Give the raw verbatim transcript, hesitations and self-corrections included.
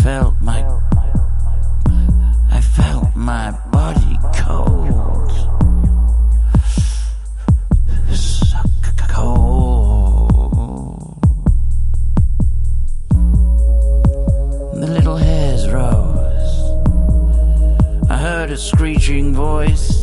felt my I felt my body cold, so cold. The little hairs rose. I heard a screeching voice.